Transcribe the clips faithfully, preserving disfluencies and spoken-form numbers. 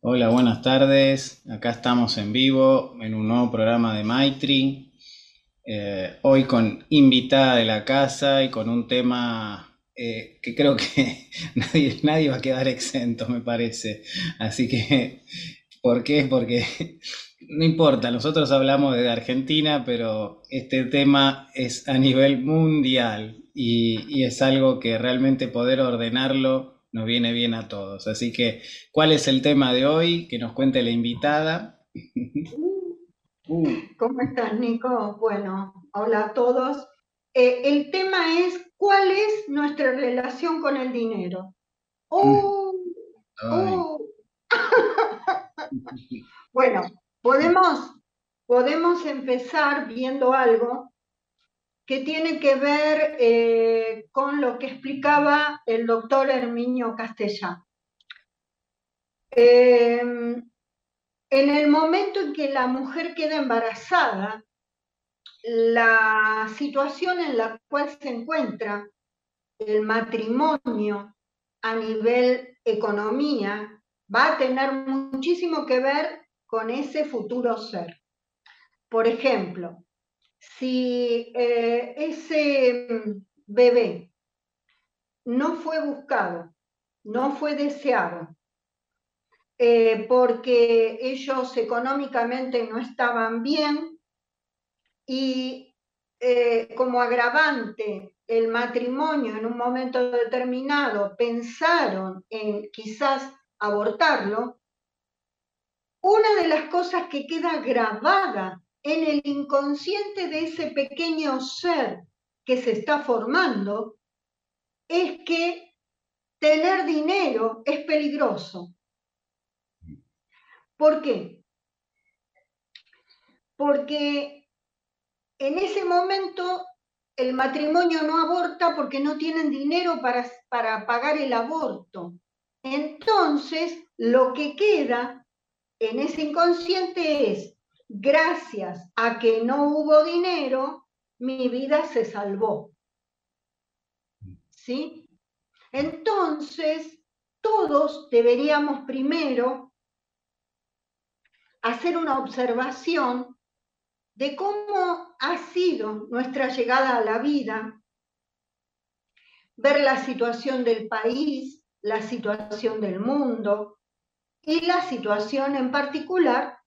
Hola, buenas tardes. Acá estamos en vivo en un nuevo programa de Maitri. Eh, hoy con invitada de la casa y con un tema eh, que creo que nadie, nadie va a quedar exento, me parece. Así que, ¿por qué? Porque no importa, nosotros hablamos de Argentina, pero este tema es a nivel mundial y, y es algo que realmente poder ordenarlo nos viene bien a todos. Así que, ¿cuál es el tema de hoy? Que nos cuente la invitada. Uh, ¿Cómo estás, Nico? Bueno, hola a todos. Eh, el tema es, ¿cuál es nuestra relación con el dinero? Oh, ay. oh. Bueno, podemos, podemos empezar viendo algo que tiene que ver eh, con lo que explicaba el doctor Herminio Castellá. Eh, en el momento en que la mujer queda embarazada, la situación en la cual se encuentra el matrimonio a nivel economía va a tener muchísimo que ver con ese futuro ser. Por ejemplo, si eh, ese bebé no fue buscado, no fue deseado, eh, porque ellos económicamente no estaban bien, y eh, como agravante el matrimonio en un momento determinado pensaron en quizás abortarlo, una de las cosas que queda grabada en el inconsciente de ese pequeño ser que se está formando es que tener dinero es peligroso. ¿Por qué? Porque en ese momento el matrimonio no aborta porque no tienen dinero para, para pagar el aborto. Entonces, lo que queda en ese inconsciente es, gracias a que no hubo dinero, mi vida se salvó. ¿Sí? Entonces, todos deberíamos primero hacer una observación de cómo ha sido nuestra llegada a la vida, ver la situación del país, la situación del mundo y la situación en particular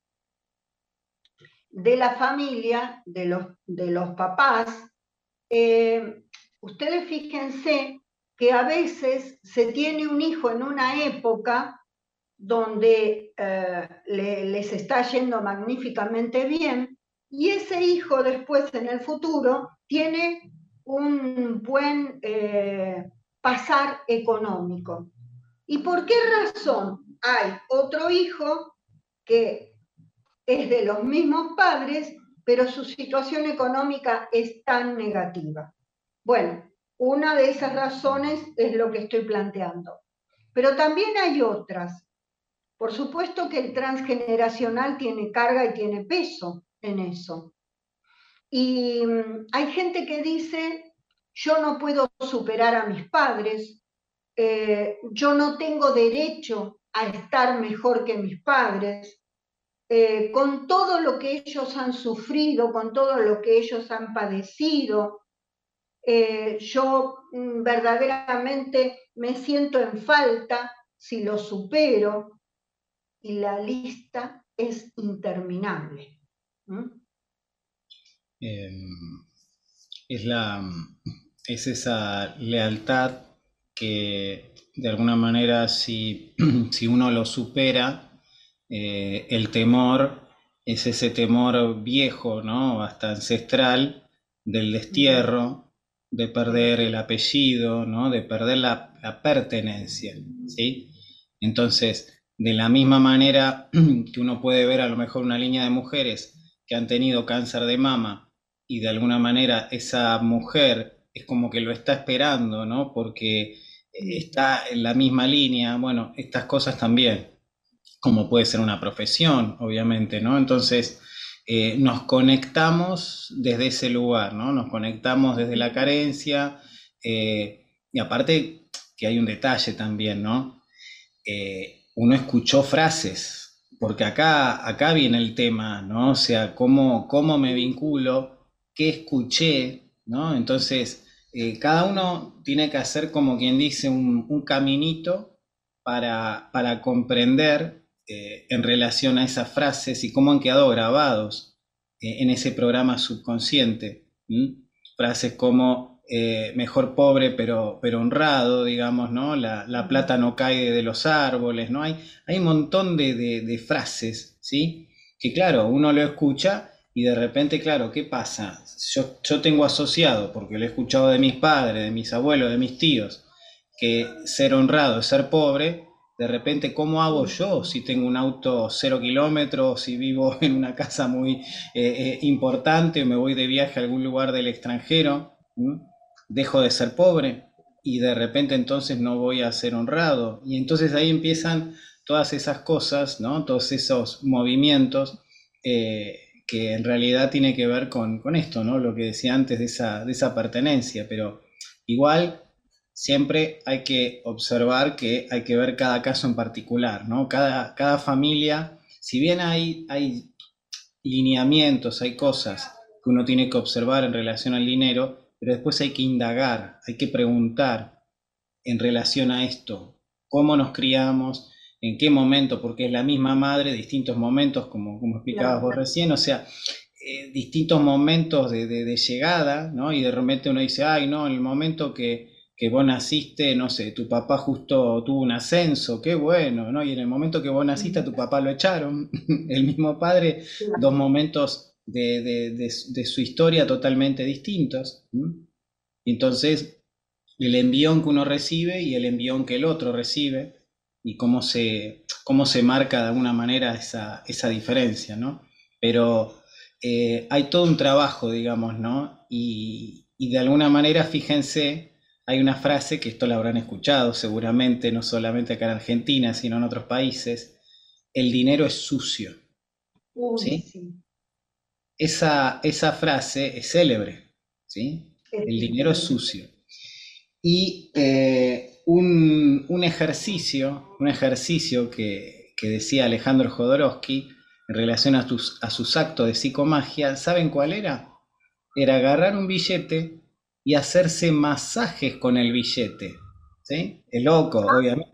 de la familia, de los, de los papás. Eh, ustedes fíjense que a veces se tiene un hijo en una época donde eh, le, les está yendo magníficamente bien, y ese hijo después en el futuro tiene un buen eh, pasar económico. ¿Y por qué razón hay otro hijo que es de los mismos padres, pero su situación económica es tan negativa? Bueno, una de esas razones es lo que estoy planteando. Pero también hay otras. Por supuesto que el transgeneracional tiene carga y tiene peso en eso. Y mm, hay gente que dice, yo no puedo superar a mis padres, eh, yo no tengo derecho a estar mejor que mis padres, eh, con todo lo que ellos han sufrido, con todo lo que ellos han padecido, eh, yo mm, verdaderamente me siento en falta si lo supero, y la lista es interminable. ¿Mm? Eh, es la, es esa lealtad que de alguna manera si, si uno lo supera, eh, el temor es ese temor viejo, ¿no? Hasta ancestral del Mm, destierro, de sí. perder el apellido, ¿no? De perder la, la pertenencia, ¿sí? Entonces, de la misma manera que uno puede ver a lo mejor una línea de mujeres que han tenido cáncer de mama y de alguna manera esa mujer es como que lo está esperando, ¿no? Porque Mm. está en la misma línea, bueno, estas cosas también, como puede ser una profesión, obviamente, ¿no? Entonces, eh, nos conectamos desde ese lugar, ¿no? Nos conectamos desde la carencia, eh, y aparte que hay un detalle también, ¿no? Eh, uno escuchó frases, porque acá, acá viene el tema, ¿no? O sea, cómo, cómo me vinculo, qué escuché, ¿no? Entonces, eh, cada uno tiene que hacer como quien dice un, un caminito para, para comprender eh, en relación a esas frases y cómo han quedado grabados eh, en ese programa subconsciente. ¿Mm? Frases como eh, mejor pobre pero, pero honrado, digamos, ¿no? La, la plata no cae de los árboles, ¿no? Hay, hay un montón de, de, de frases, ¿sí? Que claro, uno lo escucha y de repente, claro, ¿qué pasa? Yo, yo tengo asociado, porque lo he escuchado de mis padres, de mis abuelos, de mis tíos, que ser honrado es ser pobre. De repente, ¿cómo hago yo si tengo un auto cero kilómetros, si vivo en una casa muy eh, eh, importante o me voy de viaje a algún lugar del extranjero? ¿Mm? Dejo de ser pobre y de repente entonces no voy a ser honrado. Y entonces ahí empiezan todas esas cosas, ¿no? Todos esos movimientos eh, que en realidad tiene que ver con, con esto, ¿no? Lo que decía antes de esa, de esa pertenencia, pero igual siempre hay que observar que hay que ver cada caso en particular, ¿no? Cada, cada familia, si bien hay, hay lineamientos, hay cosas que uno tiene que observar en relación al dinero, pero después hay que indagar, hay que preguntar en relación a esto, cómo nos criamos, en qué momento, porque es la misma madre, distintos momentos, como, como explicabas vos Claro. recién, o sea, eh, distintos momentos de, de, de, llegada, ¿no? Y de repente uno dice, ay, no, en el momento que, que vos naciste, no sé, tu papá justo tuvo un ascenso, qué bueno, ¿no? Y en el momento que vos naciste, a tu papá lo echaron, el mismo padre, dos momentos de, de, de, de su historia totalmente distintos. ¿Mm? Entonces, el envión que uno recibe y el envión que el otro recibe, y cómo se, cómo se marca de alguna manera esa, esa diferencia, ¿no? Pero eh, hay todo un trabajo, digamos, ¿no? Y, y de alguna manera, fíjense, hay una frase que esto la habrán escuchado seguramente, no solamente acá en Argentina, sino en otros países, el dinero es sucio, Uy, ¿sí? sí, Esa, esa frase es célebre, ¿sí? es El dinero es célebre. sucio. Y eh, un, un ejercicio, un ejercicio que, que decía Alejandro Jodorowsky en relación a, tus, a sus actos de psicomagia, ¿saben cuál era? Era agarrar un billete y hacerse masajes con el billete. ¿Sí? Es loco, obviamente.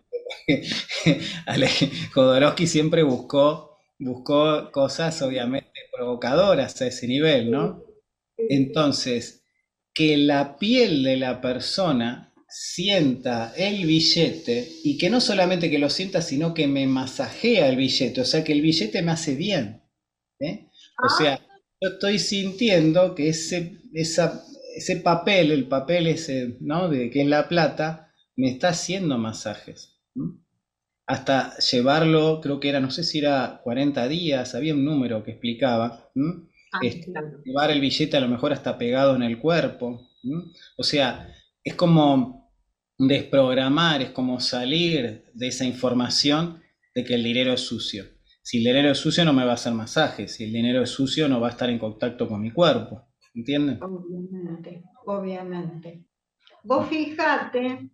Ale- Jodorowsky siempre buscó, buscó cosas, obviamente, provocadoras a ese nivel, Sí, ¿no? sí, sí. Entonces, que la piel de la persona sienta el billete y que no solamente que lo sienta, sino que me masajea el billete, o sea que el billete me hace bien. ¿Eh? O Ah, sea, yo estoy sintiendo que ese, esa, ese papel, el papel ese, ¿no? De que es la plata, me está haciendo masajes. ¿Mm? Hasta llevarlo, creo que era, no sé si era cuarenta días, había un número que explicaba, ¿m? ah, Este, claro. llevar el billete a lo mejor hasta pegado en el cuerpo, ¿m? O sea, es como desprogramar, es como salir de esa información de que el dinero es sucio. Si el dinero es sucio no me va a hacer masajes, si el dinero es sucio no va a estar en contacto con mi cuerpo, ¿entienden? Obviamente, obviamente. Vos fijate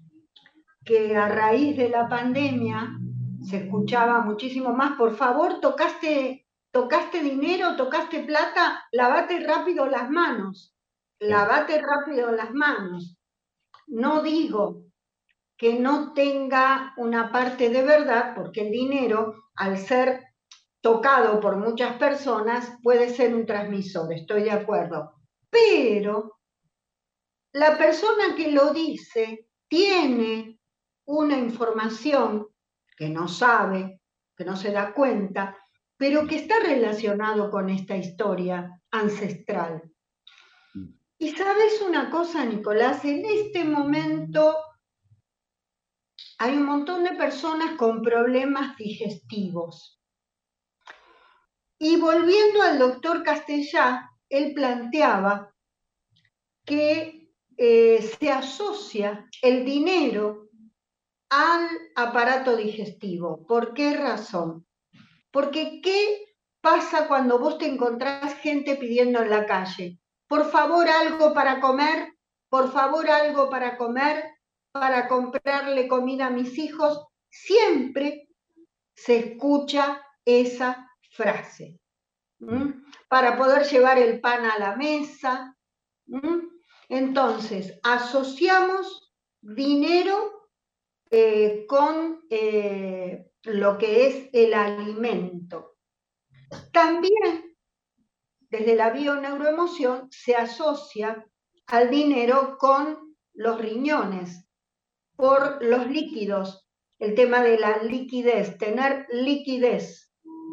que a raíz de la pandemia se escuchaba muchísimo más, por favor, tocaste, tocaste dinero, tocaste plata, lavate rápido las manos, Claro. lavate rápido las manos. No digo que no tenga una parte de verdad, porque el dinero, al ser tocado por muchas personas, puede ser un transmisor, estoy de acuerdo. Pero la persona que lo dice tiene una información que no sabe, que no se da cuenta, pero que está relacionado con esta historia ancestral. Y sabes una cosa, Nicolás, en este momento hay un montón de personas con problemas digestivos. Y volviendo al doctor Castellá, él planteaba que eh, se asocia el dinero al aparato digestivo. ¿Por qué razón? Porque ¿qué pasa cuando vos te encontrás gente pidiendo en la calle? Por favor, algo para comer, por favor, algo para comer, para comprarle comida a mis hijos. Siempre se escucha esa frase. ¿Mm? Para poder llevar el pan a la mesa. ¿Mm? Entonces, asociamos dinero eh, con eh, lo que es el alimento. También, desde la bioneuroemoción, se asocia al dinero con los riñones, por los líquidos, el tema de la liquidez, tener liquidez.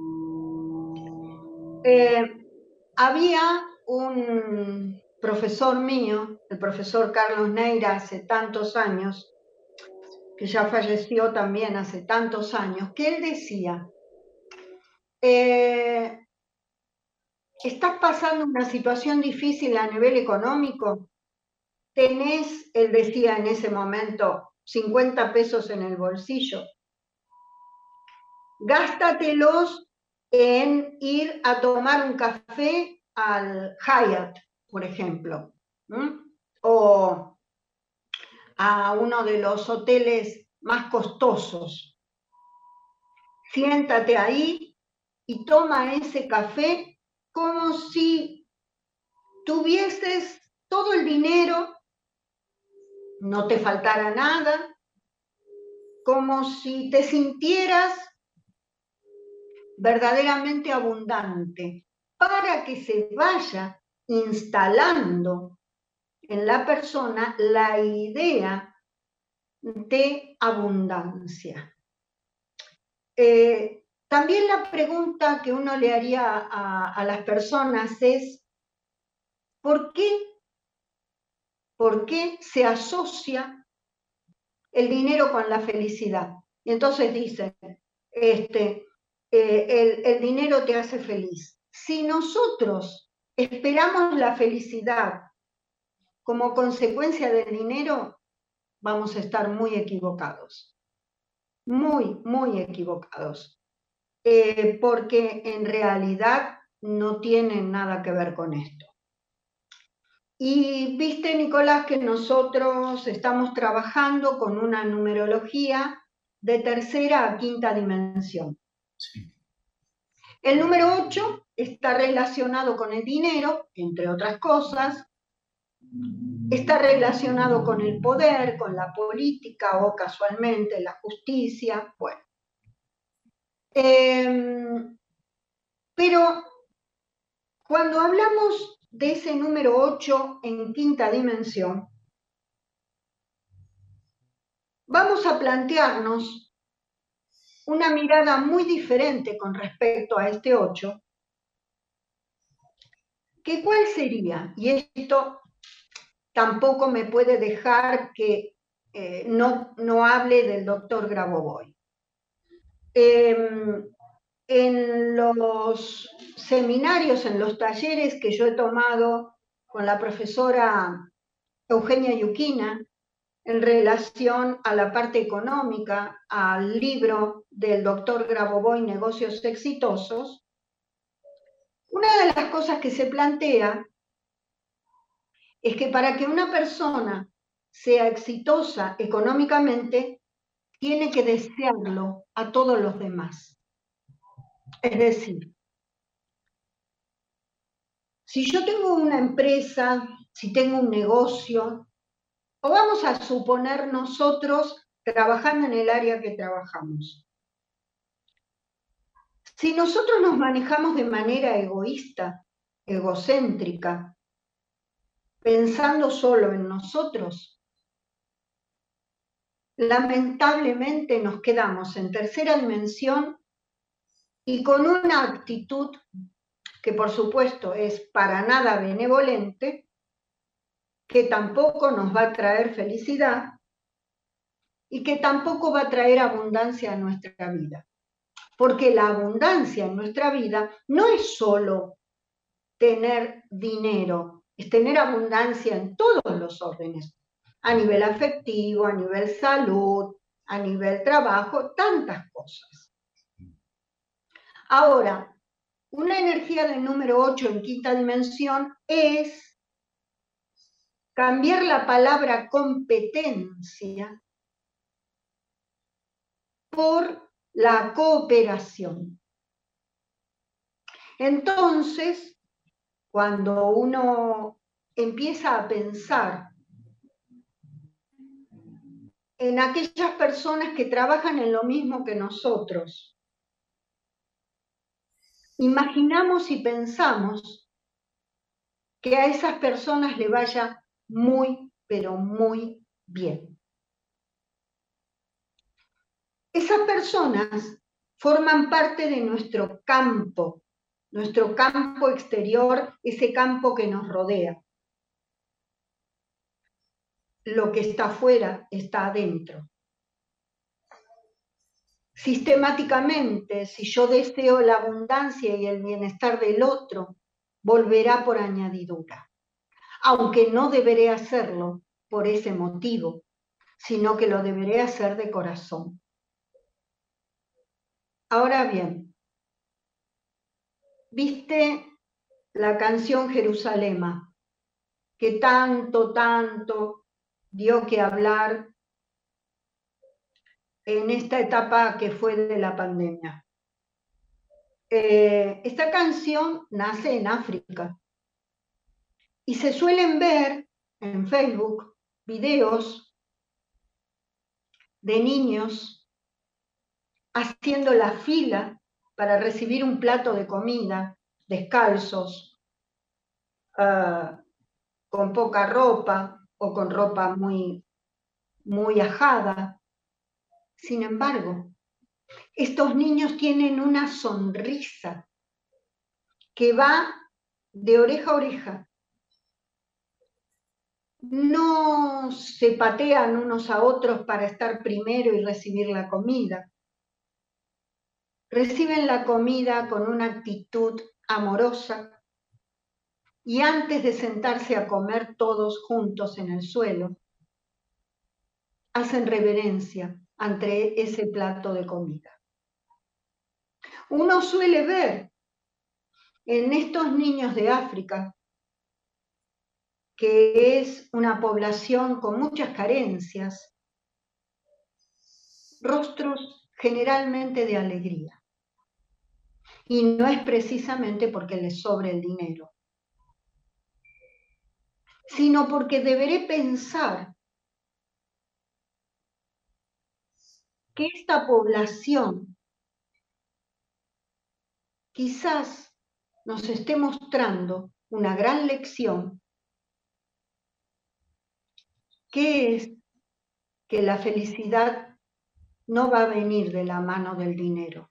Eh, había un profesor mío, el profesor Carlos Neira, hace tantos años, que ya falleció también hace tantos años, que él decía, eh, estás pasando una situación difícil a nivel económico, tenés, él decía en ese momento, cincuenta pesos en el bolsillo, gástatelos en ir a tomar un café al Hyatt, por ejemplo, ¿m? O a uno de los hoteles más costosos. Siéntate ahí y toma ese café como si tuvieses todo el dinero, no te faltara nada, como si te sintieras verdaderamente abundante, para que se vaya instalando en la persona la idea de abundancia. Eh, también la pregunta que uno le haría a, a las personas es, ¿por qué? ¿Por qué se asocia el dinero con la felicidad? Y entonces dicen, este, eh, el, el dinero te hace feliz. Si nosotros esperamos la felicidad como consecuencia del dinero, vamos a estar muy equivocados. Muy, muy equivocados. Eh, porque en realidad no tienen nada que ver con esto. Y viste, Nicolás, que nosotros estamos trabajando con una numerología de tercera a quinta dimensión. Sí. El número ocho está relacionado con el dinero, entre otras cosas, está relacionado con el poder, con la política o casualmente la justicia, bueno. Eh, pero cuando hablamos de ese número ocho en quinta dimensión, vamos a plantearnos una mirada muy diferente con respecto a este ocho, que ¿cuál sería? Y esto tampoco me puede dejar que eh, no, no hable del doctor Grabovoi. Eh, en los seminarios, en los talleres que yo he tomado con la profesora Eugenia Yuquina, en relación a la parte económica, al libro del doctor Grabovoi, Negocios Exitosos, una de las cosas que se plantea es que para que una persona sea exitosa económicamente, tiene que desearlo a todos los demás. Es decir, si yo tengo una empresa, si tengo un negocio, o vamos a suponer nosotros trabajando en el área que trabajamos, si nosotros nos manejamos de manera egoísta, egocéntrica, pensando solo en nosotros, lamentablemente nos quedamos en tercera dimensión y con una actitud que por supuesto es para nada benevolente, que tampoco nos va a traer felicidad y que tampoco va a traer abundancia a nuestra vida. Porque la abundancia en nuestra vida no es solo tener dinero, es tener abundancia en todos los órdenes, a nivel afectivo, a nivel salud, a nivel trabajo, tantas cosas. Ahora, una energía del número ocho en quinta dimensión es cambiar la palabra competencia por la cooperación. Entonces, cuando uno empieza a pensar en aquellas personas que trabajan en lo mismo que nosotros, imaginamos y pensamos que a esas personas le vaya muy, pero muy bien. Esas personas forman parte de nuestro campo, nuestro campo exterior, ese campo que nos rodea. Lo que está afuera está adentro. Sistemáticamente, si yo deseo la abundancia y el bienestar del otro, volverá por añadidura, aunque no deberé hacerlo por ese motivo, sino que lo deberé hacer de corazón. Ahora bien, ¿viste la canción Jerusalema, que tanto, tanto dio que hablar en esta etapa que fue de la pandemia? Eh, esta canción nace en África y se suelen ver en Facebook videos de niños haciendo la fila para recibir un plato de comida, descalzos, uh, con poca ropa o con ropa muy, muy ajada. Sin embargo, estos niños tienen una sonrisa que va de oreja a oreja. No se patean unos a otros para estar primero y recibir la comida. Reciben la comida con una actitud amorosa y antes de sentarse a comer todos juntos en el suelo, hacen reverencia ante ese plato de comida. Uno suele ver en estos niños de África, que es una población con muchas carencias, rostros generalmente de alegría. Y no es precisamente porque les sobre el dinero, sino porque deberé pensar que esta población quizás nos esté mostrando una gran lección, que es que la felicidad no va a venir de la mano del dinero.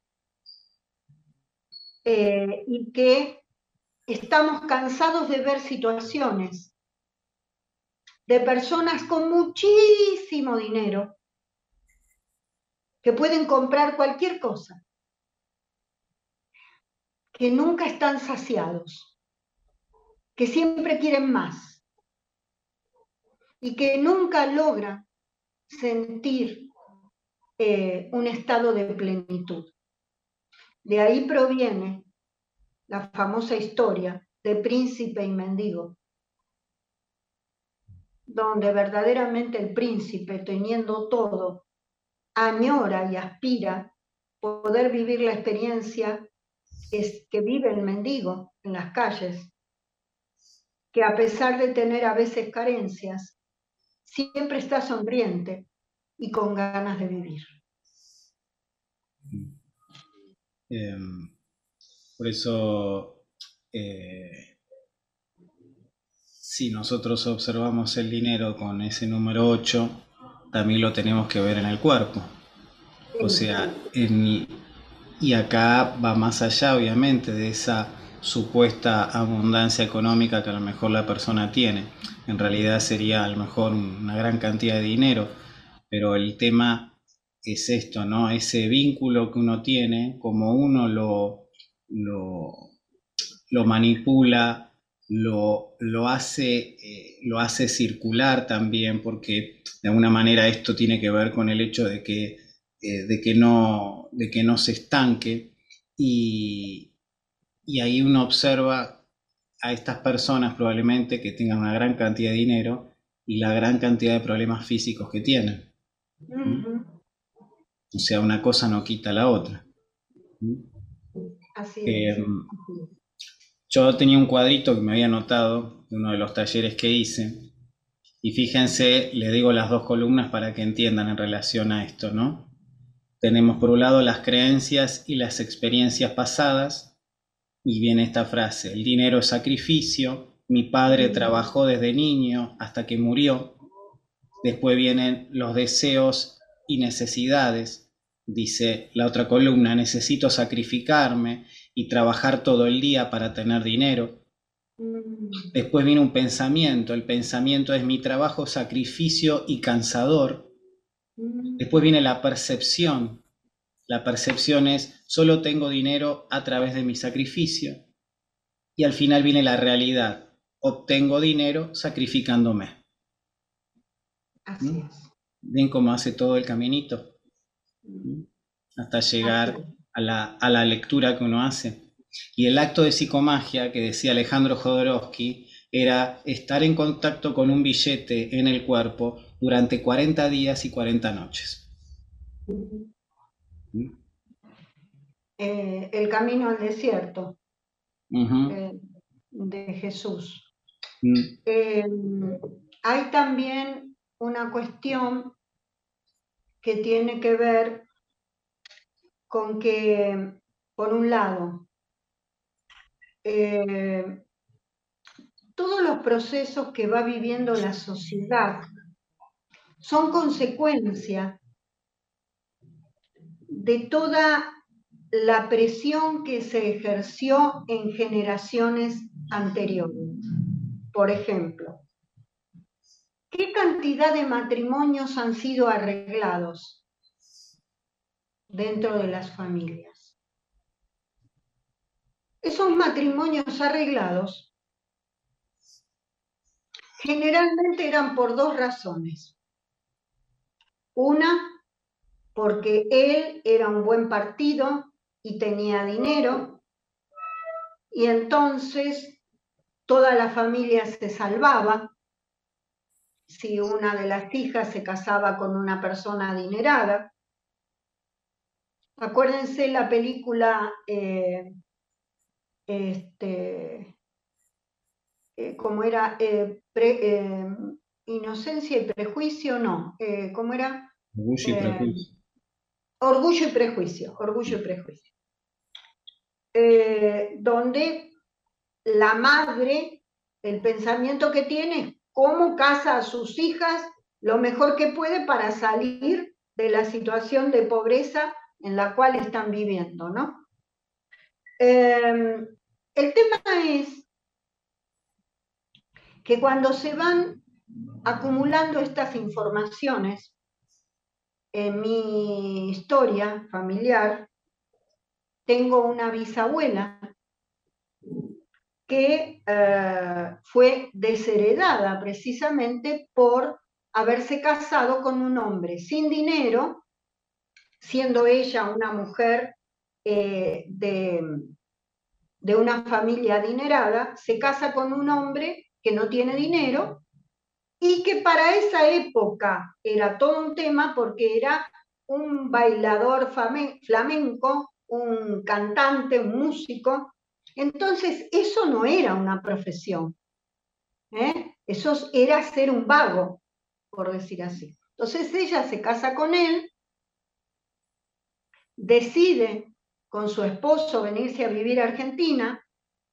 Eh, y que estamos cansados de ver situaciones de personas con muchísimo dinero que pueden comprar cualquier cosa, que nunca están saciados, que siempre quieren más y que nunca logran sentir eh, un estado de plenitud. De ahí proviene la famosa historia de príncipe y mendigo, donde verdaderamente el príncipe, teniendo todo, añora y aspira poder vivir la experiencia es que vive el mendigo en las calles, que a pesar de tener a veces carencias, siempre está sonriente y con ganas de vivir. Eh, por eso, eh, si nosotros observamos el dinero con ese número ocho, también lo tenemos que ver en el cuerpo. O sea, en, y acá va más allá, obviamente, de esa supuesta abundancia económica que a lo mejor la persona tiene. En realidad sería a lo mejor una gran cantidad de dinero, pero el tema es esto, ¿no? Ese vínculo que uno tiene, como uno lo, lo, lo manipula, lo, lo, hace, eh, lo hace circular también, porque de alguna manera esto tiene que ver con el hecho de que, eh, de que, no, de que no se estanque, y, y ahí uno observa a estas personas probablemente que tengan una gran cantidad de dinero y la gran cantidad de problemas físicos que tienen. Uh-huh. O sea, una cosa no quita la otra. Así Eh, es. yo tenía un cuadrito que me había anotado de uno de los talleres que hice, y fíjense, le digo las dos columnas para que entiendan en relación a esto, ¿no? Tenemos por un lado las creencias y las experiencias pasadas, y viene esta frase: el dinero es sacrificio, mi padre trabajó desde niño hasta que murió. Después vienen los deseos y necesidades, dice la otra columna: necesito sacrificarme y trabajar todo el día para tener dinero. Después viene un pensamiento, el pensamiento es mi trabajo, sacrificio y cansador. Después viene la percepción, la percepción es solo tengo dinero a través de mi sacrificio. Y al final viene la realidad, obtengo dinero sacrificándome. Así ¿Mm? es. ¿Ven cómo hace todo el caminito? ¿Mm? Hasta llegar a la, a la lectura que uno hace. Y el acto de psicomagia que decía Alejandro Jodorowsky era estar en contacto con un billete en el cuerpo durante cuarenta días y cuarenta noches. ¿Mm? Eh, el camino al desierto Uh-huh. eh, de Jesús. Mm. Eh, hay también una cuestión que tiene que ver con que, por un lado, eh, todos los procesos que va viviendo la sociedad son consecuencia de toda la presión que se ejerció en generaciones anteriores. Por ejemplo, ¿qué cantidad de matrimonios han sido arreglados dentro de las familias? Esos matrimonios arreglados generalmente eran por dos razones. Una, porque él era un buen partido y tenía dinero, y entonces toda la familia se salvaba si una de las hijas se casaba con una persona adinerada. Acuérdense la película eh, este, eh, como era eh, pre, eh, Inocencia y Prejuicio, no, eh, ¿cómo era? Orgullo y Eh, prejuicio. Orgullo y Prejuicio, Orgullo y Prejuicio. Eh, donde la madre, el pensamiento que tiene es cómo casa a sus hijas lo mejor que puede para salir de la situación de pobreza en la cual están viviendo, ¿no? Eh, el tema es que cuando se van acumulando estas informaciones en mi historia familiar, tengo una bisabuela que eh, fue desheredada precisamente por haberse casado con un hombre sin dinero, siendo ella una mujer eh, de, de una familia adinerada, se casa con un hombre que no tiene dinero y que para esa época era todo un tema porque era un bailador flamenco, un cantante, un músico. Entonces, eso no era una profesión, ¿eh? Eso era ser un vago, por decir así. Entonces ella se casa con él, decide con su esposo venirse a vivir a Argentina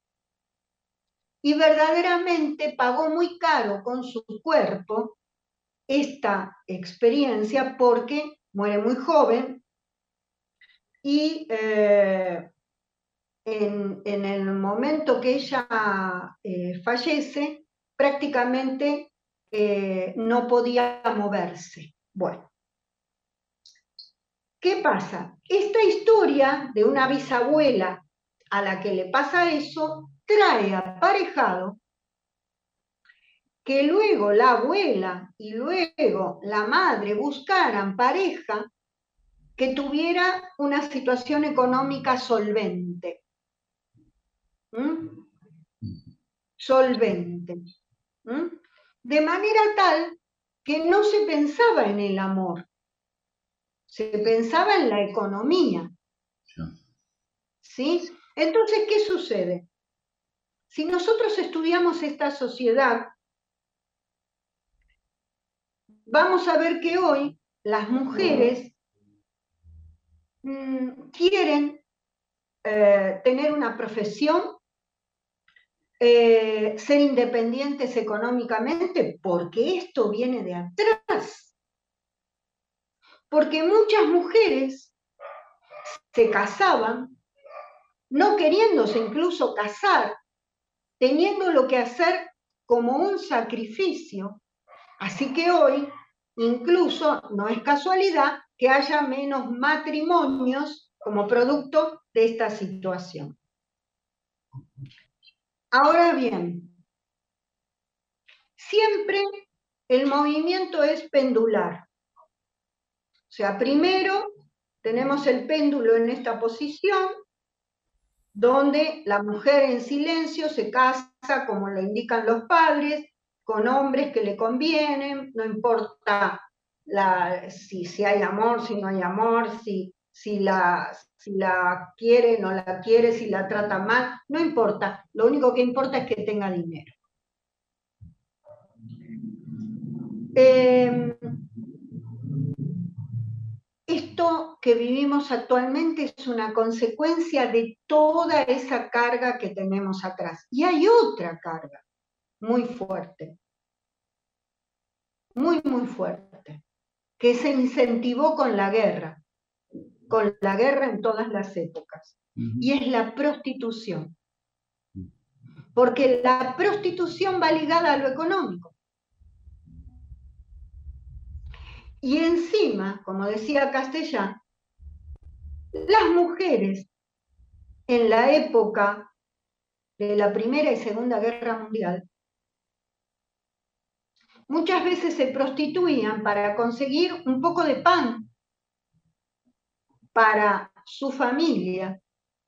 y verdaderamente pagó muy caro con su cuerpo esta experiencia porque muere muy joven y eh, en, en, el momento que ella eh, fallece, prácticamente eh, no podía moverse. Bueno, ¿qué pasa? Esta historia de una bisabuela a la que le pasa eso trae aparejado que luego la abuela y luego la madre buscaran pareja que tuviera una situación económica solvente. ¿Mm? Solvente. ¿Mm? De manera tal que no se pensaba en el amor, se pensaba en la economía. ¿Sí? Entonces, ¿qué sucede? Si nosotros estudiamos esta sociedad, vamos a ver que hoy las mujeres mmm, quieren eh, tener una profesión, eh, ser independientes económicamente, porque esto viene de atrás. Porque muchas mujeres se casaban, no queriéndose incluso casar, teniendo lo que hacer como un sacrificio. Así que hoy, incluso, no es casualidad que haya menos matrimonios como producto de esta situación. Ahora bien, siempre el movimiento es pendular. O sea, primero tenemos el péndulo en esta posición, donde la mujer en silencio se casa, como lo indican los padres, con hombres que le convienen, no importa la, si, si hay amor, si no hay amor, si, si, la, si la quiere, no la quiere, si la trata mal, no importa, lo único que importa es que tenga dinero. Eh, Esto que vivimos actualmente es una consecuencia de toda esa carga que tenemos atrás. Y hay otra carga muy fuerte, muy, muy fuerte, que se incentivó con la guerra, con la guerra en todas las épocas, uh-huh. Y es la prostitución. Porque la prostitución va ligada a lo económico. Y encima, como decía Castellán, las mujeres en la época de la Primera y Segunda Guerra Mundial muchas veces se prostituían para conseguir un poco de pan para su familia,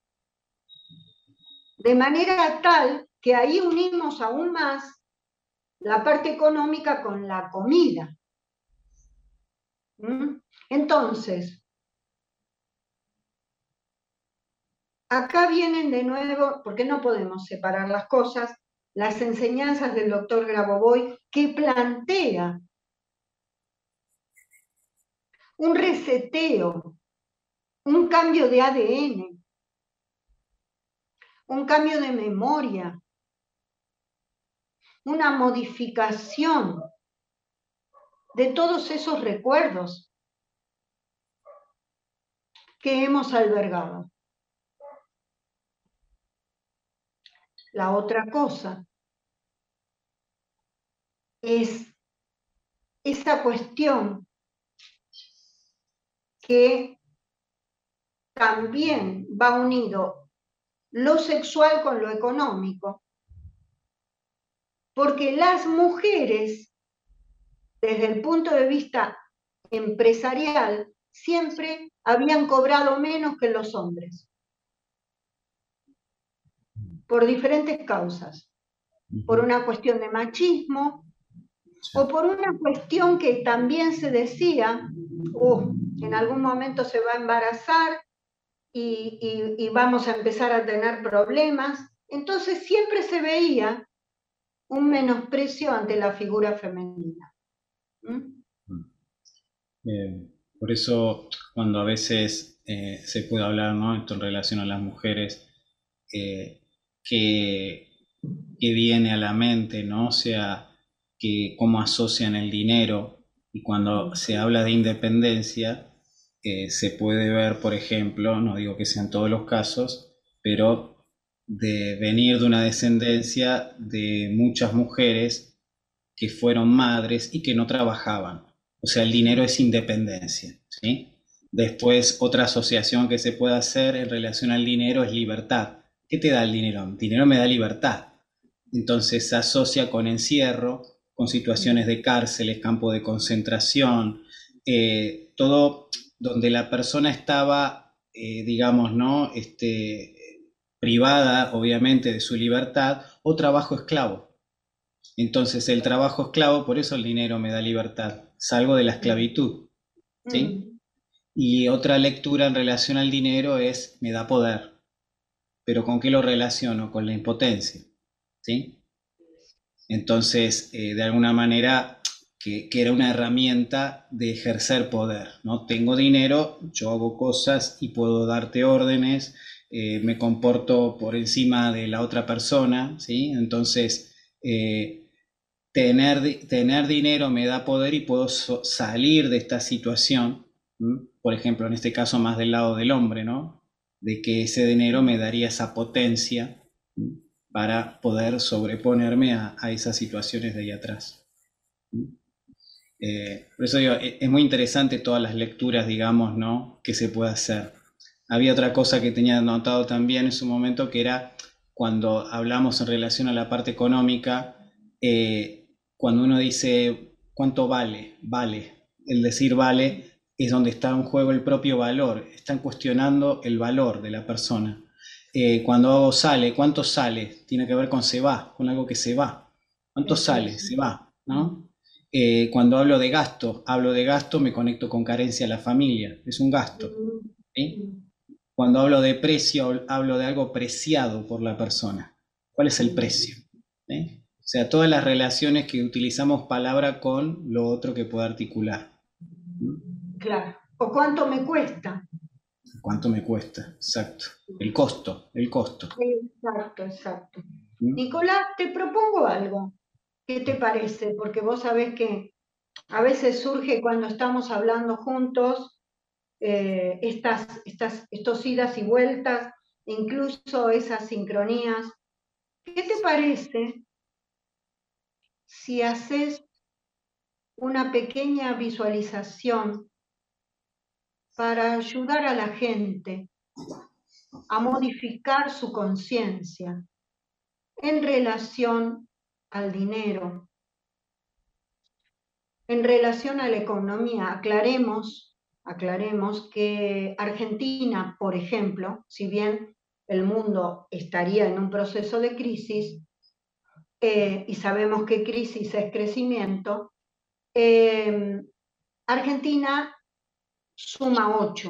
de manera tal que ahí unimos aún más la parte económica con la comida. ¿Mm? Entonces, acá vienen de nuevo, porque no podemos separar las cosas, las enseñanzas del doctor Grabovoi, que plantea un reseteo, un cambio de A D N, un cambio de memoria, una modificación de todos esos recuerdos que hemos albergado. La otra cosa es esa cuestión que también va unido lo sexual con lo económico, porque las mujeres, desde el punto de vista empresarial, siempre habían cobrado menos que los hombres, por diferentes causas, por una cuestión de machismo, o por una cuestión que también se decía, uh, en algún momento se va a embarazar y, y, y vamos a empezar a tener problemas. Entonces siempre se veía un menosprecio ante la figura femenina. ¿Mm? Eh, por eso cuando a veces eh, se puede hablar, ¿no?, esto en relación a las mujeres, eh, que, que viene a la mente, ¿no? O sea, que cómo asocian el dinero, y cuando se habla de independencia, eh, se puede ver, por ejemplo, no digo que sean todos los casos, pero de venir de una descendencia de muchas mujeres que fueron madres y que no trabajaban. O sea, el dinero es independencia, ¿sí? Después, otra asociación que se puede hacer en relación al dinero es libertad. ¿Qué te da el dinero? El dinero me da libertad. Entonces se asocia con encierro, con situaciones de cárceles, campo de concentración, eh, todo donde la persona estaba, eh, digamos, ¿no?, este, privada, obviamente, de su libertad, o trabajo esclavo. Entonces el trabajo esclavo, por eso el dinero me da libertad, salgo de la esclavitud, ¿sí? Y otra lectura en relación al dinero es me da poder, pero ¿con qué lo relaciono? Con la impotencia, ¿sí? Entonces, eh, de alguna manera, que, que era una herramienta de ejercer poder, ¿no? Tengo dinero, yo hago cosas y puedo darte órdenes, eh, me comporto por encima de la otra persona, ¿sí? Entonces, eh, tener, tener dinero me da poder y puedo so- salir de esta situación, ¿m? Por ejemplo, en este caso más del lado del hombre, ¿no? De que ese dinero me daría esa potencia, ¿m? Para poder sobreponerme a, a esas situaciones de ahí atrás. ¿M? Eh, por eso digo, e- es muy interesante todas las lecturas, digamos, ¿no? Que se puede hacer. Había otra cosa que tenía notado también en su momento, que era cuando hablamos en relación a la parte económica, eh, cuando uno dice cuánto vale, vale, el decir vale es donde está en juego el propio valor, están cuestionando el valor de la persona. Eh, cuando hago sale, ¿cuánto sale? Tiene que ver con se va, con algo que se va. ¿Cuánto Eso sale? es. Se va, ¿no? Eh, cuando hablo de gasto, hablo de gasto, me conecto con carencia a la familia, es un gasto. Mm, ¿Sí? mm, Cuando hablo de precio, hablo de algo preciado por la persona. ¿Cuál es el mm. precio? ¿Sí? O sea, todas las relaciones que utilizamos palabra con lo otro que puede articular. ¿Mm? Claro. ¿O cuánto me cuesta? ¿Cuánto me cuesta? Exacto. El costo, el costo. Exacto, exacto. ¿Mm? Nicolás, te propongo algo. ¿Qué te parece? Porque vos sabés que a veces surge cuando estamos hablando juntos eh, estas, estas, estos idas y vueltas, incluso esas sincronías. ¿Qué te parece si haces una pequeña visualización para ayudar a la gente a modificar su conciencia en relación al dinero, en relación a la economía? Aclaremos, aclaremos que Argentina, por ejemplo, si bien el mundo estaría en un proceso de crisis, eh, y sabemos que crisis es crecimiento, eh, Argentina suma ocho.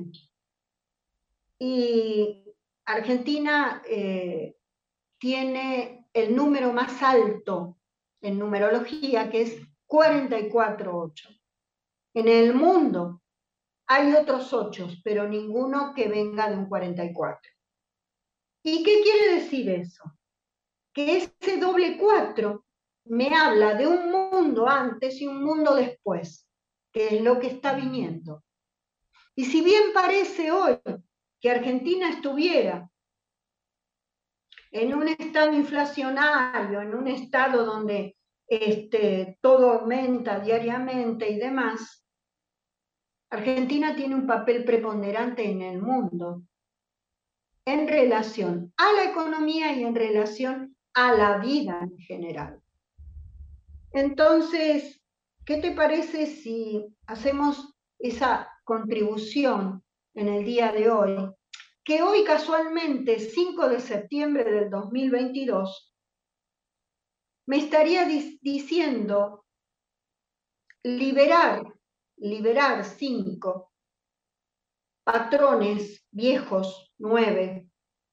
Y Argentina eh, tiene el número más alto en numerología, que es cuarenta y cuatro ocho. En el mundo hay otros ocho, pero ninguno que venga de un cuarenta y cuatro. ¿Y qué quiere decir eso? Que ese doble cuatro me habla de un mundo antes y un mundo después, que es lo que está viniendo. Y si bien parece hoy que Argentina estuviera en un estado inflacionario, en un estado donde este, todo aumenta diariamente y demás, Argentina tiene un papel preponderante en el mundo en relación a la economía y en relación a la vida en general. Entonces, ¿qué te parece si hacemos esa contribución en el día de hoy? Que hoy casualmente, cinco de septiembre del dos mil veintidós, me estaría diciendo liberar, liberar cinco patrones viejos, nueve,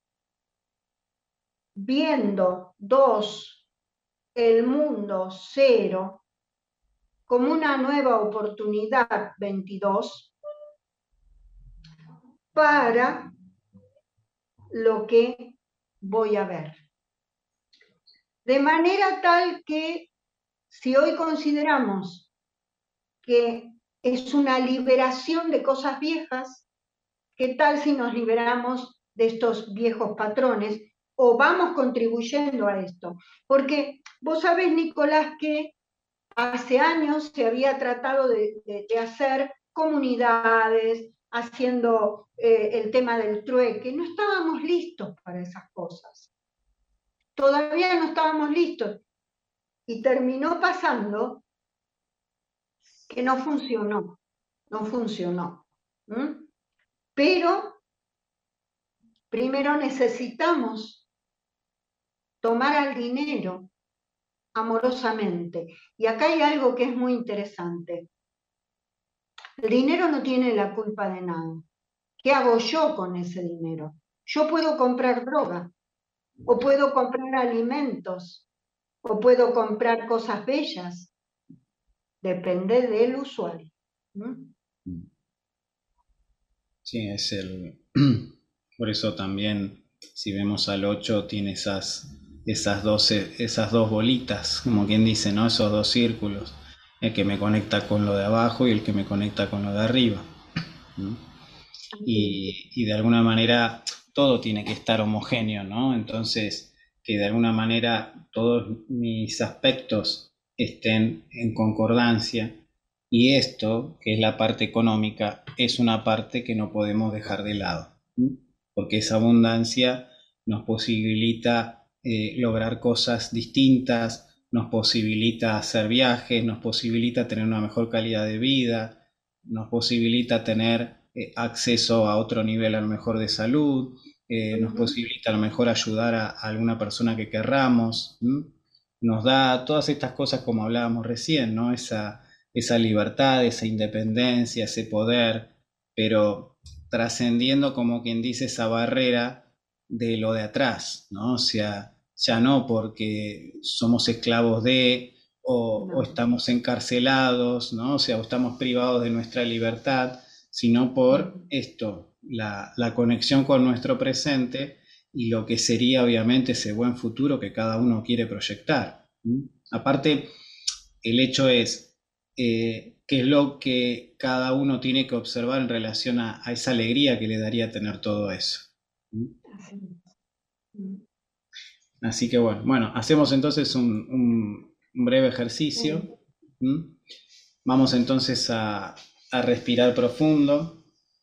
viendo dos, el mundo cero, como una nueva oportunidad veintidós para lo que voy a ver. De manera tal que si hoy consideramos que es una liberación de cosas viejas, ¿qué tal si nos liberamos de estos viejos patrones o vamos contribuyendo a esto? Porque vos sabés, Nicolás, que hace años se había tratado de, de, de hacer comunidades, haciendo eh, el tema del trueque. No estábamos listos para esas cosas. Todavía no estábamos listos. Y terminó pasando que no funcionó. No funcionó. ¿Mm? Pero primero necesitamos tomar al dinero amorosamente. Y acá hay algo que es muy interesante. El dinero no tiene la culpa de nada. ¿Qué hago yo con ese dinero? Yo puedo comprar droga, o puedo comprar alimentos, o puedo comprar cosas bellas. Depende del usuario. ¿Mm? Sí, es el... Por eso también, si vemos al ocho tiene esas, esas, doce, esas dos bolitas, como quien dice, ¿no? Esos dos círculos, el que me conecta con lo de abajo y el que me conecta con lo de arriba, ¿no? Y, y de alguna manera todo tiene que estar homogéneo, ¿no? Entonces, que de alguna manera todos mis aspectos estén en concordancia, y esto, que es la parte económica, es una parte que no podemos dejar de lado, ¿sí? Porque esa abundancia nos posibilita eh, lograr cosas distintas, nos posibilita hacer viajes, nos posibilita tener una mejor calidad de vida, nos posibilita tener eh, acceso a otro nivel a lo mejor de salud, eh, nos Ujú. posibilita a lo mejor ayudar a, a alguna persona que querramos, ¿m? Nos da todas estas cosas como hablábamos recién, ¿no? Esa, esa libertad, esa independencia, ese poder, pero trascendiendo, como quien dice, esa barrera de lo de atrás, ¿no? O sea, ya no porque somos esclavos de, o, o No. estamos encarcelados, ¿no? O sea, o estamos privados de nuestra libertad, sino por esto, la, la conexión con nuestro presente y lo que sería obviamente ese buen futuro que cada uno quiere proyectar. ¿Mm? Aparte, el hecho es eh, qué es lo que cada uno tiene que observar en relación a, a esa alegría que le daría tener todo eso. ¿Mm? Así. Mm. Así que bueno, bueno, hacemos entonces un, un- un breve Sí. ejercicio. ¿Mm? Vamos entonces a, a respirar profundo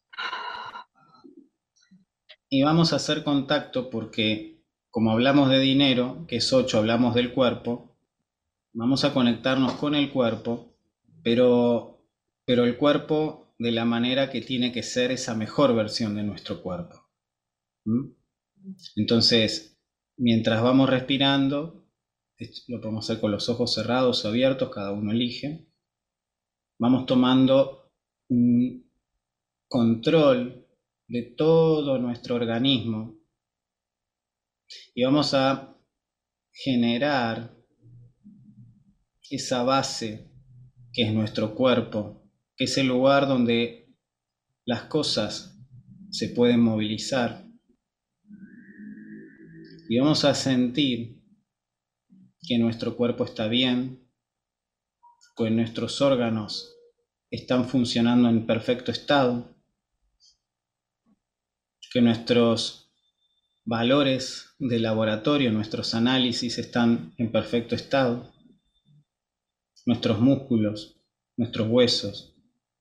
y vamos a hacer contacto porque como hablamos de dinero, que es ocho, hablamos del cuerpo, vamos a conectarnos con el cuerpo, pero, pero el cuerpo de la manera que tiene que ser esa mejor versión de nuestro cuerpo. ¿Mm? Entonces, mientras vamos respirando, esto lo podemos hacer con los ojos cerrados o abiertos, cada uno elige, vamos tomando un control de todo nuestro organismo y vamos a generar esa base que es nuestro cuerpo, que es el lugar donde las cosas se pueden movilizar, y vamos a sentir que nuestro cuerpo está bien, que nuestros órganos están funcionando en perfecto estado, que nuestros valores de laboratorio, nuestros análisis están en perfecto estado, nuestros músculos, nuestros huesos,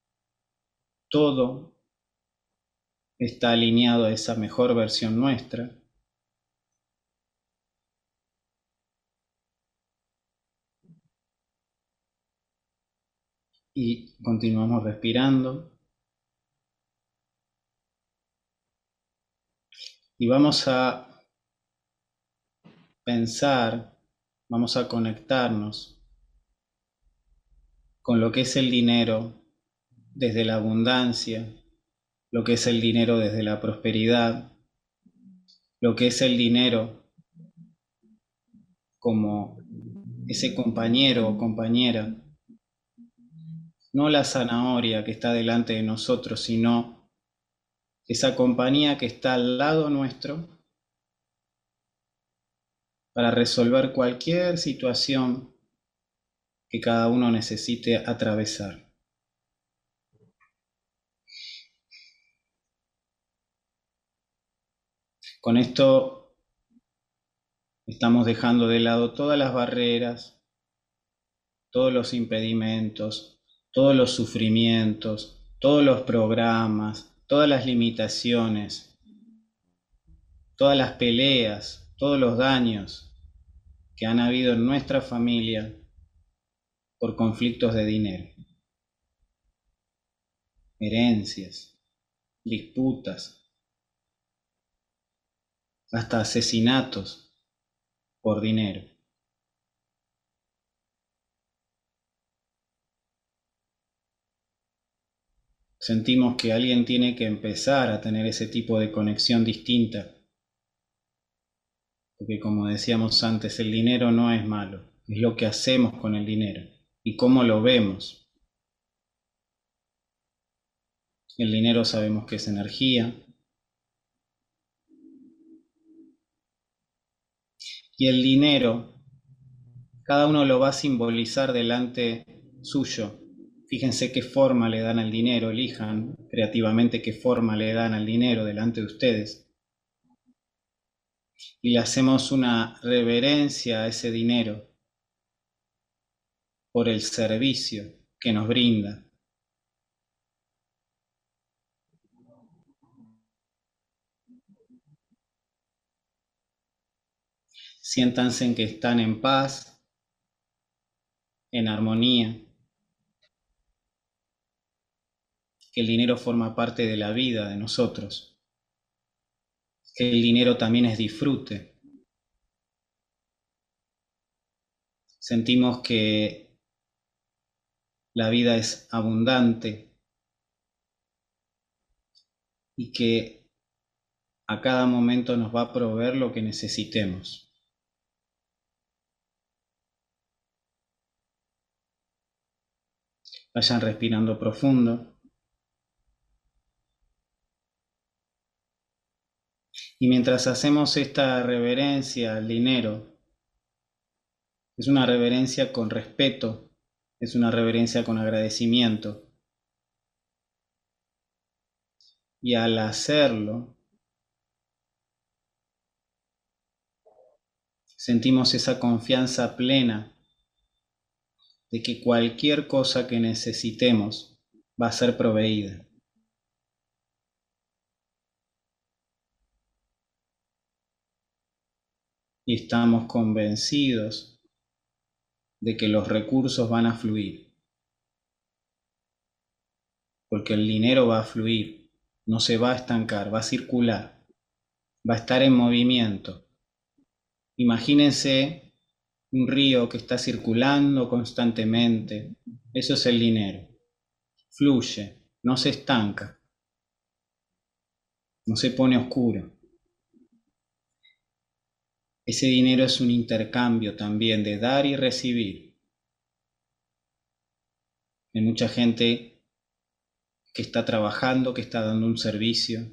todo está alineado a esa mejor versión nuestra. Y continuamos respirando. Y vamos a pensar, vamos a conectarnos con lo que es el dinero desde la abundancia, lo que es el dinero desde la prosperidad, lo que es el dinero como ese compañero o compañera, no la zanahoria que está delante de nosotros, sino esa compañía que está al lado nuestro para resolver cualquier situación que cada uno necesite atravesar. Con esto estamos dejando de lado todas las barreras, todos los impedimentos, todos los sufrimientos, todos los programas, todas las limitaciones, todas las peleas, todos los daños que han habido en nuestra familia por conflictos de dinero, herencias, disputas, hasta asesinatos por dinero. sentimos que alguien tiene que empezar a tener ese tipo de conexión distinta. Porque como decíamos antes, el dinero no es malo, es lo que hacemos con el dinero y cómo lo vemos. El dinero sabemos que es energía. Y el dinero, cada uno lo va a simbolizar delante suyo. Fíjense qué forma le dan al dinero, elijan creativamente qué forma le dan al dinero delante de ustedes. Y le hacemos una reverencia a ese dinero por el servicio que nos brinda. Siéntanse en que están en paz, en armonía, que el dinero forma parte de la vida de nosotros, que el dinero también es disfrute. Sentimos que la vida es abundante y que a cada momento nos va a proveer lo que necesitemos. Vayan respirando profundo. Y mientras hacemos esta reverencia al dinero, es una reverencia con respeto, es una reverencia con agradecimiento. Y al hacerlo, sentimos esa confianza plena de que cualquier cosa que necesitemos va a ser proveída. Y estamos convencidos de que los recursos van a fluir. Porque el dinero va a fluir, no se va a estancar, va a circular, va a estar en movimiento. Imagínense un río que está circulando constantemente. Eso es el dinero. Fluye, no se estanca, no se pone oscuro. Ese dinero es un intercambio también de dar y recibir. Hay mucha gente que está trabajando, que está dando un servicio.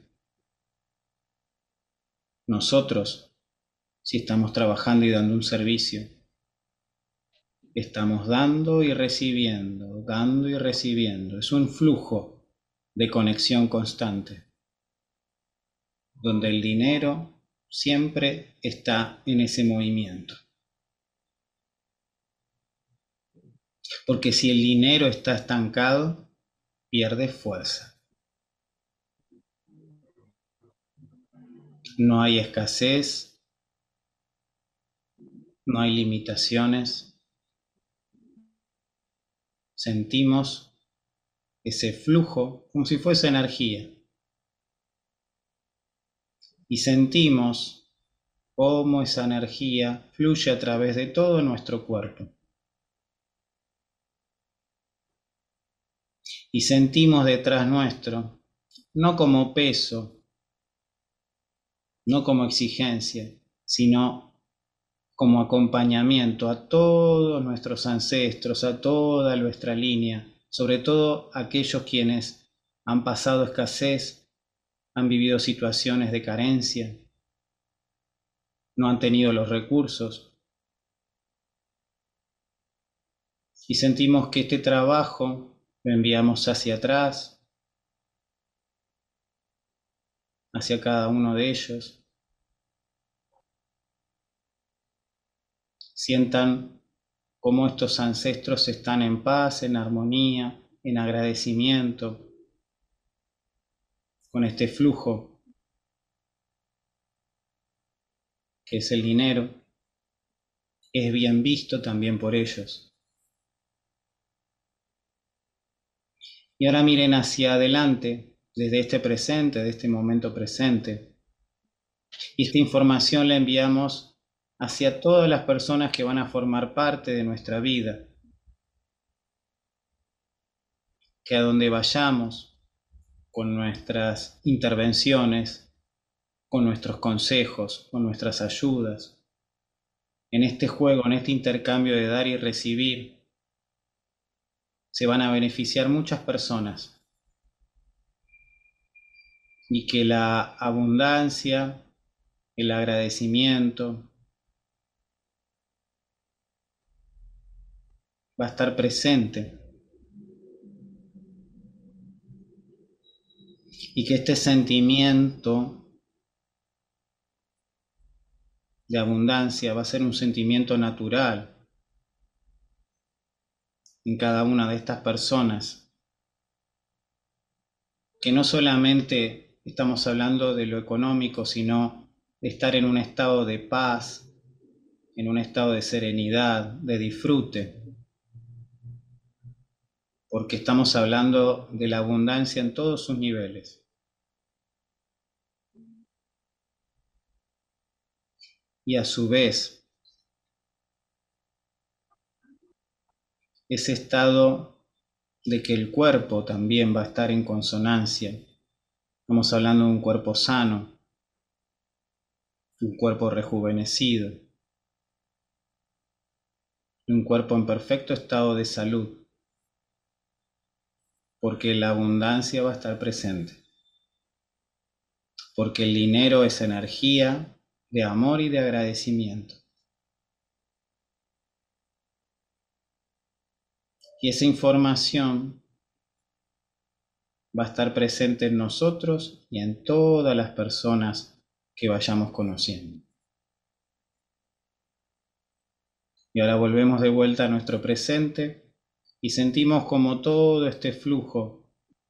Nosotros, si estamos trabajando y dando un servicio, estamos dando y recibiendo, dando y recibiendo. Es un flujo de conexión constante, donde el dinero siempre está en ese movimiento. Porque si el dinero está estancado, pierde fuerza. No hay escasez, no hay limitaciones. Sentimos ese flujo como si fuese energía. Y sentimos cómo esa energía fluye a través de todo nuestro cuerpo. Y sentimos detrás nuestro, no como peso, no como exigencia, sino como acompañamiento a todos nuestros ancestros, a toda nuestra línea, sobre todo aquellos quienes han pasado escasez, han vivido situaciones de carencia, no han tenido los recursos. Y sentimos que este trabajo lo enviamos hacia atrás, hacia cada uno de ellos. Sientan cómo estos ancestros están en paz, en armonía, en agradecimiento, con este flujo que es el dinero, es bien visto también por ellos. Y ahora miren hacia adelante, desde este presente, de este momento presente. Y esta información la enviamos hacia todas las personas que van a formar parte de nuestra vida. Que a donde vayamos, con nuestras intervenciones, con nuestros consejos, con nuestras ayudas. En este juego, en este intercambio de dar y recibir, se van a beneficiar muchas personas. Y que la abundancia, el agradecimiento, va a estar presente. Y que este sentimiento de abundancia va a ser un sentimiento natural en cada una de estas personas. Que no solamente estamos hablando de lo económico, sino de estar en un estado de paz, en un estado de serenidad, de disfrute. Porque estamos hablando de la abundancia en todos sus niveles. Y a su vez, ese estado de que el cuerpo también va a estar en consonancia. Estamos hablando de un cuerpo sano, un cuerpo rejuvenecido, un cuerpo en perfecto estado de salud, porque la abundancia va a estar presente, porque el dinero es energía de amor y de agradecimiento. Y esa información va a estar presente en nosotros y en todas las personas que vayamos conociendo. Y ahora volvemos de vuelta a nuestro presente y sentimos como todo este flujo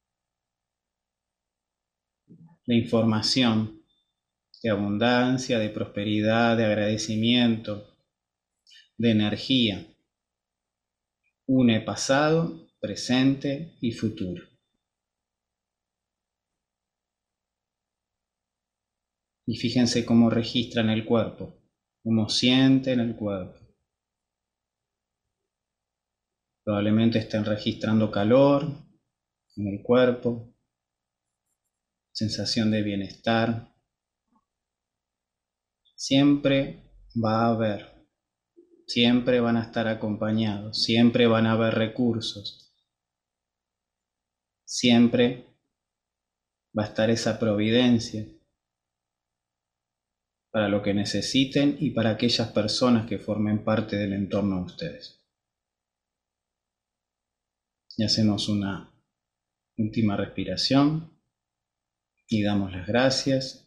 de información, de abundancia, de prosperidad, de agradecimiento, de energía, une pasado, presente y futuro. Y fíjense cómo registran el cuerpo, cómo sienten el cuerpo. Probablemente estén registrando calor en el cuerpo, sensación de bienestar. Siempre va a haber, siempre van a estar acompañados, siempre van a haber recursos, siempre va a estar esa providencia para lo que necesiten y para aquellas personas que formen parte del entorno de ustedes. Y hacemos una última respiración y damos las gracias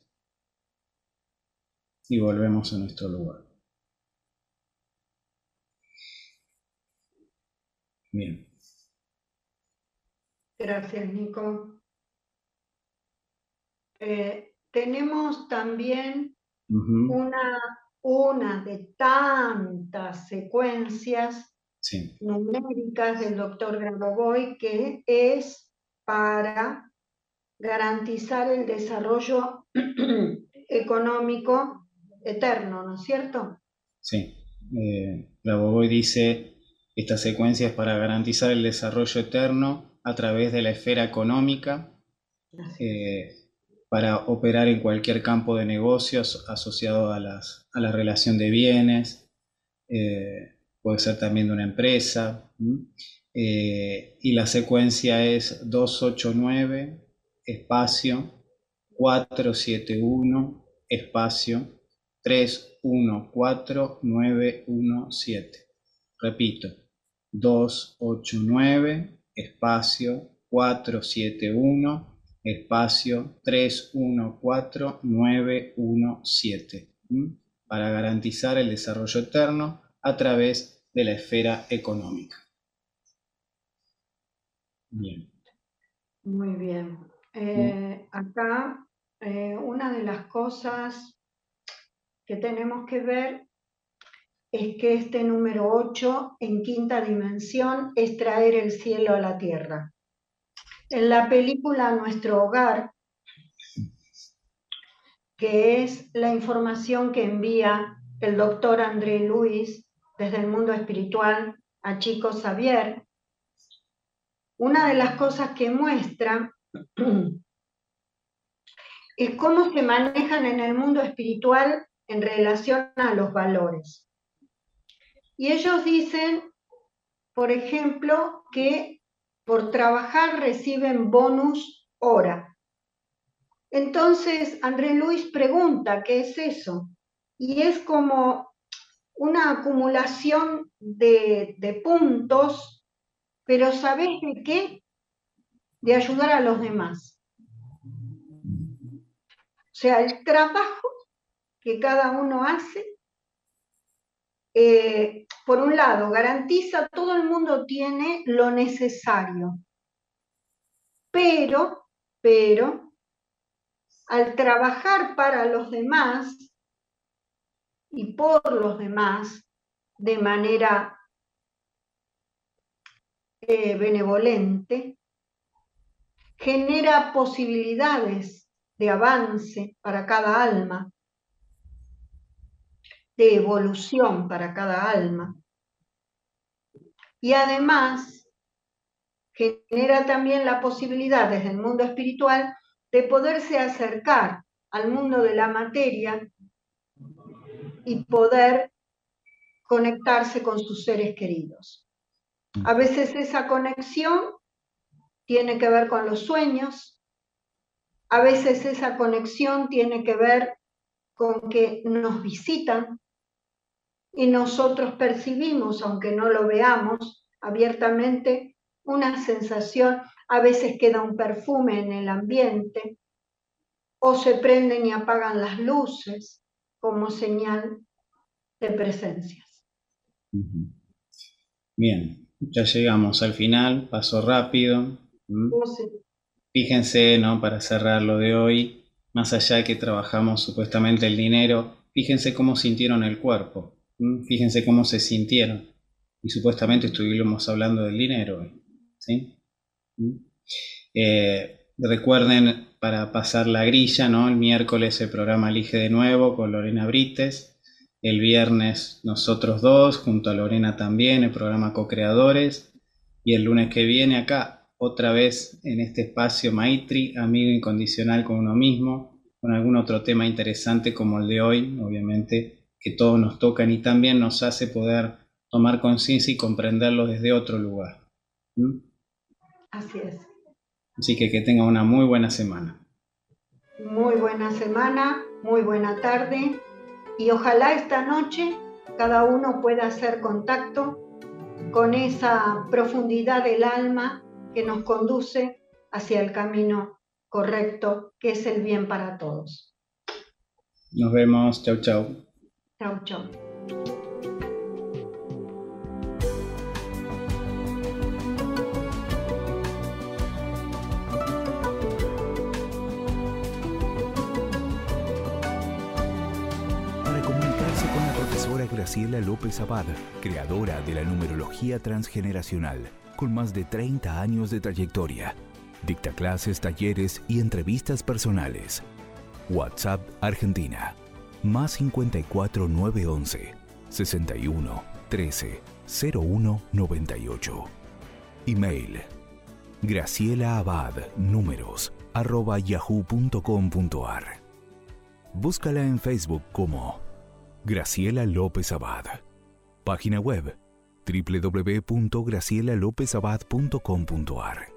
y volvemos a nuestro lugar. Bien. Gracias, Nico. Eh, tenemos también uh-huh. una, una de tantas secuencias sí. numéricas del doctor Grabovoi que es para garantizar el desarrollo económico eterno, ¿no es cierto? Sí. Eh, Grabovoi dice, esta secuencia es para garantizar el desarrollo eterno a través de la esfera económica, eh, para operar en cualquier campo de negocios asociado a, las, a la relación de bienes, eh, puede ser también de una empresa, eh, y la secuencia es dos ocho nueve, espacio, cuatro siete uno, espacio, tres uno cuatro nueve uno siete. Repito, dos ocho nueve, espacio, cuatro siete uno, espacio, tres uno cuatro nueve uno siete, ¿m? Para garantizar el desarrollo eterno a través de la esfera económica. Bien. Muy bien. Eh, acá eh, una de las cosas que tenemos que ver es que este número ocho en quinta dimensión es traer el cielo a la tierra. En la película Nuestro Hogar, que es la información que envía el doctor André Luis desde el mundo espiritual a Chico Xavier, una de las cosas que muestra y cómo se manejan en el mundo espiritual en relación a los valores. Y ellos dicen, por ejemplo, que por trabajar reciben bonus hora. Entonces, André Luis pregunta, ¿qué es eso? Y es como una acumulación de, de puntos, pero ¿sabés de qué? De ayudar a los demás. O sea, el trabajo que cada uno hace, eh, por un lado, garantiza todo el mundo tiene lo necesario, pero, pero, al trabajar para los demás y por los demás, de manera eh, benevolente, genera posibilidades de avance para cada alma, de evolución para cada alma. Y además genera también la posibilidad desde el mundo espiritual de poderse acercar al mundo de la materia y poder conectarse con sus seres queridos. A veces esa conexión tiene que ver con los sueños, a veces esa conexión tiene que ver con que nos visitan y nosotros percibimos, aunque no lo veamos abiertamente, una sensación, a veces queda un perfume en el ambiente, o se prenden y apagan las luces como señal de presencias. Bien, ya llegamos al final, pasó rápido. ¿Mm? Fíjense, ¿no? Para cerrar lo de hoy, más allá de que trabajamos supuestamente el dinero, fíjense cómo sintieron el cuerpo, ¿Mm? Fíjense cómo se sintieron. Y supuestamente estuvimos hablando del dinero hoy, ¿sí? ¿Mm? Eh, recuerden, para pasar la grilla, ¿no? El miércoles el programa Elige de Nuevo con Lorena Brites. El viernes nosotros dos, junto a Lorena también, el programa Co-Creadores. Y el lunes que viene acá, otra vez en este espacio Maitri, amigo incondicional con uno mismo, con algún otro tema interesante como el de hoy, obviamente, que todos nos tocan y también nos hace poder tomar conciencia y comprenderlo desde otro lugar. ¿Mm? Así es. Así que que tengan una muy buena semana. Muy buena semana, muy buena tarde. Y ojalá esta noche cada uno pueda hacer contacto con esa profundidad del alma que nos conduce hacia el camino correcto, que es el bien para todos. Nos vemos. Chau, chau. Chau, chau. Graciela López Abad, creadora de la numerología transgeneracional, con más de treinta años de trayectoria. Dicta clases, talleres y entrevistas personales. WhatsApp Argentina, más cincuenta y cuatro nueve once, sesenta y uno, trece, cero uno noventa y ocho. Email, Graciela Abad, números, arroba yahoo punto com punto ar. Búscala en Facebook como Graciela López Abad. Página web doble u doble u doble u punto graciela lópez abad punto com punto ar.